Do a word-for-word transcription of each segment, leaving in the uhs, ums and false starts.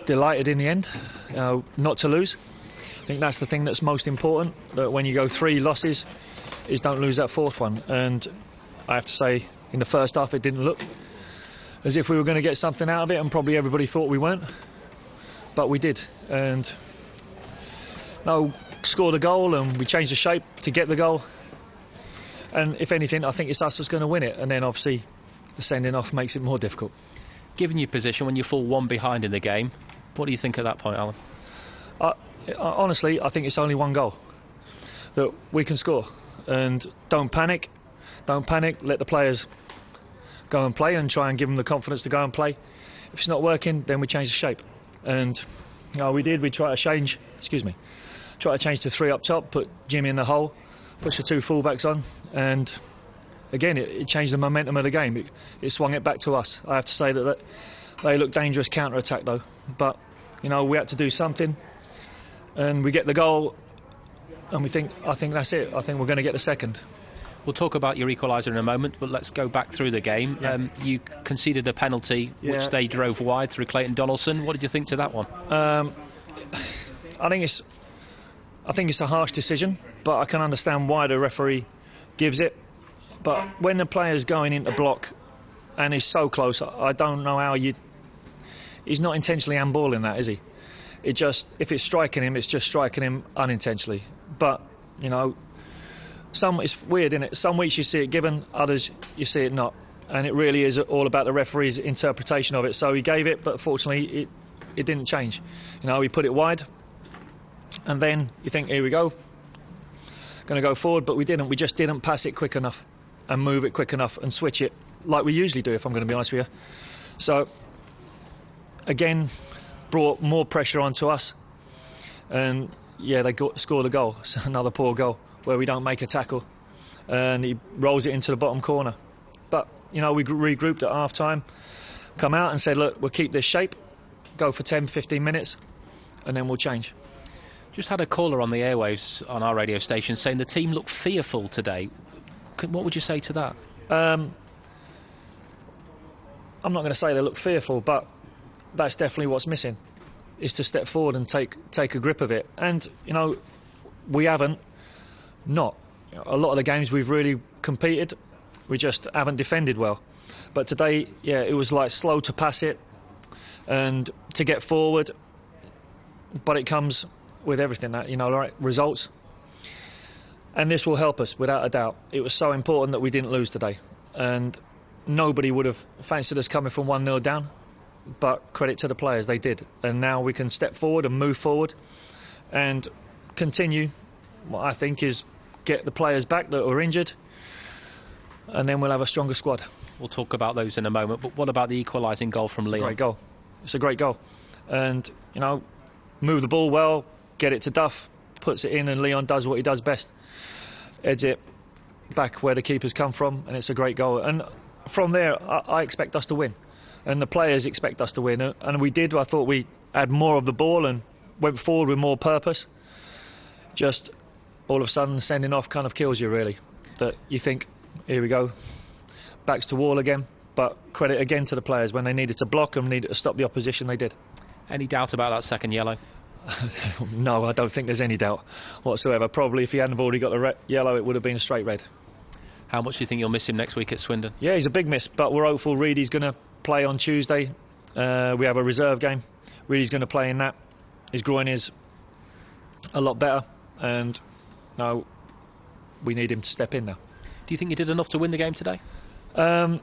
delighted in the end, you know, not to lose. I think that's the thing that's most important, that when you go three losses, is don't lose that fourth one. And I have to say, in the first half, it didn't look as if we were going to get something out of it, and probably everybody thought we weren't, but we did. And no, scored a goal, and we changed the shape to get the goal. And if anything, I think it's us that's going to win it. And then obviously, the sending off makes it more difficult. Given your position, when you fall one behind in the game, what do you think at that point, Alan? Uh, honestly, I think it's only one goal that we can score. And don't panic. Don't panic. Let the players go and play and try and give them the confidence to go and play. If it's not working, then we change the shape. And you know, we did. We tried to change. Excuse me. Try to change to three up top. Put Jimmy in the hole. Push the two fullbacks on. And again, it, it changed the momentum of the game. It, it swung it back to us. I have to say that, that they looked dangerous counter-attack though. But you know, we had to do something. And we get the goal. And we think, I think that's it. I think we're going to get the second. We'll talk about your equaliser in a moment, but let's go back through the game. Yeah. Um, you conceded a penalty, yeah. which they drove wide through Clayton Donaldson. What did you think to that one? Um, I think it's, I think it's a harsh decision, but I can understand why the referee gives it. But when the player's going into block and he's so close, I don't know how you. He's not intentionally handballing that, is he? It just, if it's striking him, it's just striking him unintentionally. But you know. Some, it's weird, isn't it? Some weeks you see it given, others you see it not. And it really is all about the referee's interpretation of it. So he gave it, but fortunately it, it didn't change. You know, he put it wide. And then you think, here we go. Going to go forward, but we didn't. We just didn't pass it quick enough and move it quick enough and switch it like we usually do, if I'm going to be honest with you. So, again, brought more pressure onto us. And, yeah, they got, scored a goal. It's another poor goal, where we don't make a tackle and he rolls it into the bottom corner. But, you know, we regrouped at half-time, come out and said, look, we'll keep this shape, go for ten, fifteen minutes, and then we'll change. Just had a caller on the airwaves on our radio station saying the team looked fearful today. What would you say to that? Um, I'm not going to say they look fearful, but that's definitely what's missing, is to step forward and take, take a grip of it. And, you know, we haven't. Not. A lot of the games we've really competed, we just haven't defended well. But today, yeah, it was like slow to pass it and to get forward. But it comes with everything, that, you know, right, results. And this will help us, without a doubt. It was so important that we didn't lose today. And nobody would have fancied us coming from one nil down. But credit to the players, they did. And now we can step forward and move forward and continue what I think is get the players back that were injured, and then we'll have a stronger squad. We'll talk about those in a moment, but what about the equalising goal from Leon? Leon? It's a great goal. It's a great goal. And, you know, move the ball well, get it to Duff, puts it in, and Leon does what he does best. Heads it back where the keepers come from, and it's a great goal. And from there, I, I expect us to win. And the players expect us to win. And we did. I thought we had more of the ball and went forward with more purpose. Just all of a sudden, sending off kind of kills you, really. That you think, here we go, backs to wall again. But credit again to the players. When they needed to block and needed to stop the opposition, they did. Any doubt about that second yellow? No, I don't think there's any doubt whatsoever. Probably if he hadn't already got the red, yellow, it would have been a straight red. How much do you think you'll miss him next week at Swindon? Yeah, he's a big miss, but we're hopeful Reedy's going to play on Tuesday. Uh, we have a reserve game. Reedy's going to play in that. His groin is a lot better, and no, we need him to step in now. Do you think you did enough to win the game today? Um,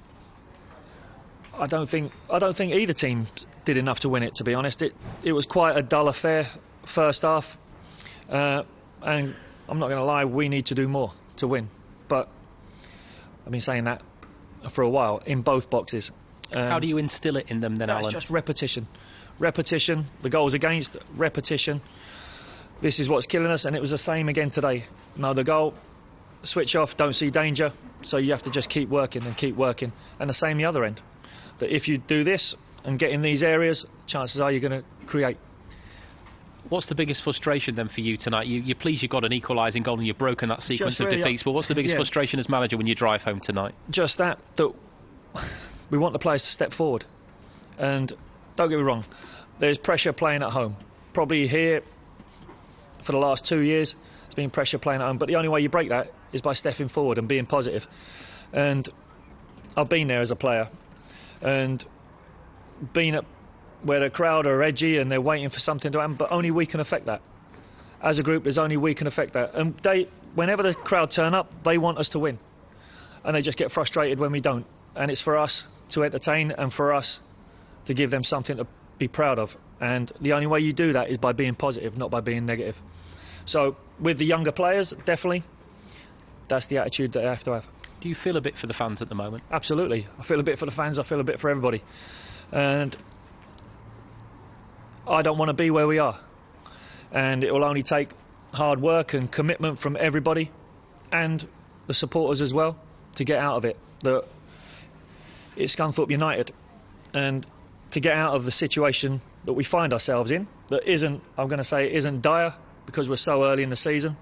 I don't think I don't think either team did enough to win it, to be honest. It it was quite a dull affair first half, uh, and I'm not going to lie, we need to do more to win. But I've been saying that for a while in both boxes. Um, How do you instill it in them then, Alan? It's just repetition. Repetition, the goals against, repetition. This is what's killing us, and it was the same again today. No, the goal, switch off, don't see danger, so you have to just keep working and keep working. And the same the other end. That if you do this and get in these areas, chances are you're going to create. What's the biggest frustration then for you tonight? You, you're pleased you got an equalising goal and you've broken that sequence Just of really, defeats, but what's the biggest yeah. frustration as manager when you drive home tonight? Just that, that we want the players to step forward. And don't get me wrong, there's pressure playing at home. Probably here for the last two years, it's been pressure playing at home. But the only way you break that is by stepping forward and being positive. And I've been there as a player, and been at where the crowd are edgy and they're waiting for something to happen, but only we can affect that. As a group, there's only we can affect that. And they, whenever the crowd turn up, they want us to win. And they just get frustrated when we don't. And it's for us to entertain and for us to give them something to be proud of. And the only way you do that is by being positive, not by being negative. So with the younger players, definitely, that's the attitude that they have to have. Do you feel a bit for the fans at the moment? Absolutely. I feel a bit for the fans, I feel a bit for everybody. And I don't want to be where we are. And it will only take hard work and commitment from everybody and the supporters as well to get out of it. The, it's Scunthorpe United. And to get out of the situation that we find ourselves in, that isn't, I'm going to say, it isn't dire because we're so early in the season,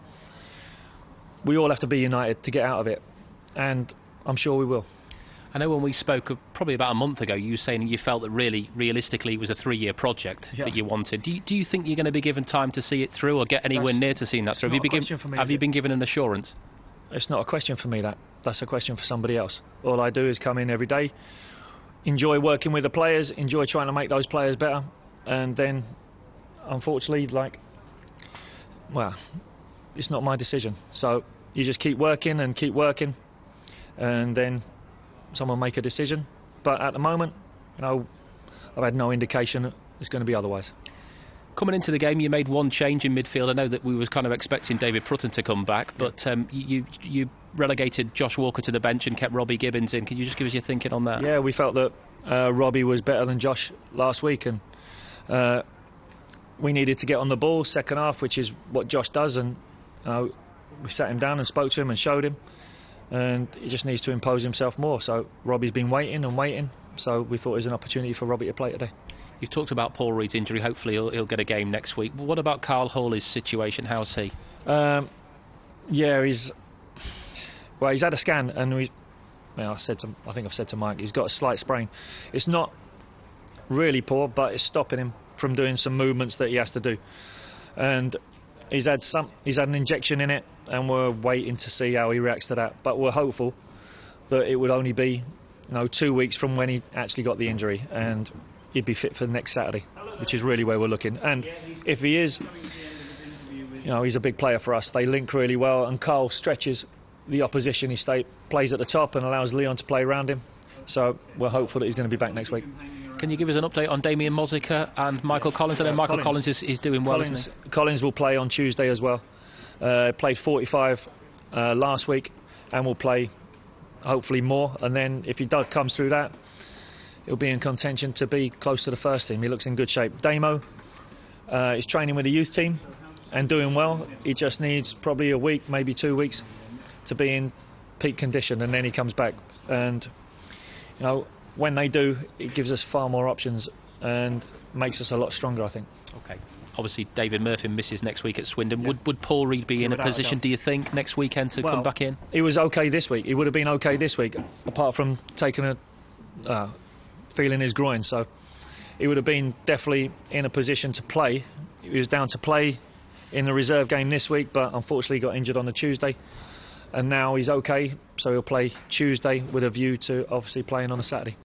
we all have to be united to get out of it. And I'm sure we will. I know when we spoke probably about a month ago, you were saying you felt that really, realistically, it was a three-year project yeah. that you wanted. Do you, do you think you're going to be given time to see it through or get anywhere That's, near to seeing that through? Have, you, been, me, have you it? been given an assurance? It's not a question for me, that. That's a question for somebody else. All I do is come in every day, enjoy working with the players, enjoy trying to make those players better, and then, unfortunately, like, well, it's not my decision. So you just keep working and keep working, and then someone make a decision. But at the moment, you know, I've had no indication that it's going to be otherwise. Coming into the game, you made one change in midfield. I know that we were kind of expecting David Prutton to come back, but um, you you relegated Josh Walker to the bench and kept Robbie Gibbons in. Can you just give us your thinking on that? Yeah, we felt that uh, Robbie was better than Josh last week, and uh, we needed to get on the ball second half, which is what Josh does, and uh, we sat him down and spoke to him and showed him, and he just needs to impose himself more. So Robbie's been waiting and waiting, so we thought it was an opportunity for Robbie to play today. You've talked about Paul Reed's injury. Hopefully he'll, he'll get a game next week. But what about Carl Hawley's situation? How's he? Um, yeah, he's well. He's had a scan, and we. Well, I said to, I think I've said to Mike, he's got a slight sprain. It's not really poor, but it's stopping him from doing some movements that he has to do. And he's had some. He's had an injection in it, and we're waiting to see how he reacts to that. But we're hopeful that it would only be, you know, two weeks from when he actually got the injury, and he'd be fit for next Saturday, which is really where we're looking. And if he is, you know, he's a big player for us. They link really well, and Carl stretches the opposition. He stay, plays at the top and allows Leon to play around him. So we're hopeful that he's going to be back next week. Can you give us an update on Damien Mozzica and Michael Collins? I know Michael Collins, Collins is, is doing well, Collins, isn't he? Collins will play on Tuesday as well. Uh, played forty-five uh, last week and will play hopefully more. And then if he does, comes through that, he'll be in contention to be close to the first team. He looks in good shape. Damo uh, is training with the youth team and doing well. He just needs probably a week, maybe two weeks, to be in peak condition, and then he comes back. And you know, when they do, it gives us far more options and makes us a lot stronger, I think. Okay. Obviously, David Murphy misses next week at Swindon. Yeah. Would would Paul Reed be in a position, do you think, next weekend to well, come back in? He was okay this week. He would have been okay this week, apart from taking a uh, feeling his groin. So he would have been definitely in a position to play. He was down to play in the reserve game this week, but unfortunately got injured on the Tuesday. And now he's okay, so he'll play Tuesday with a view to obviously playing on a Saturday.